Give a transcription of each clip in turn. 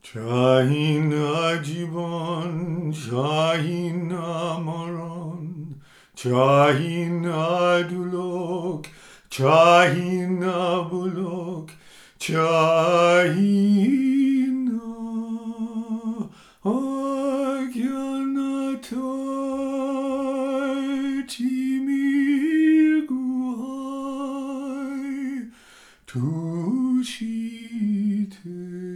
Şahin acıban, Şahin amaran, Şahin adulok, Şahin abulok, Şahin agyanatay timir guhay tuşite.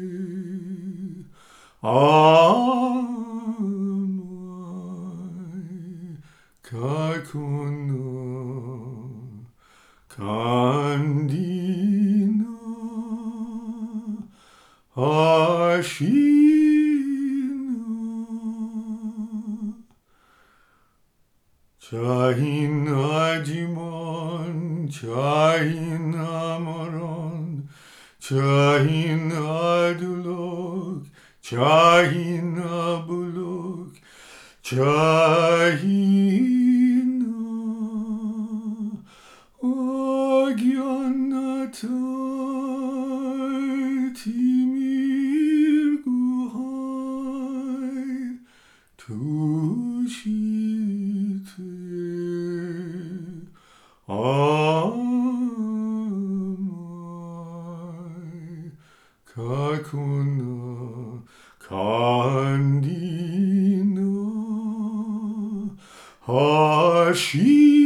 Amai kakuno kandina ashina Şahin acıman, Şahin amaran, Şahin adulok, Şahin abulok, Şahin agyanatay timir guhay tuşite. Amai kakuna kandina hashi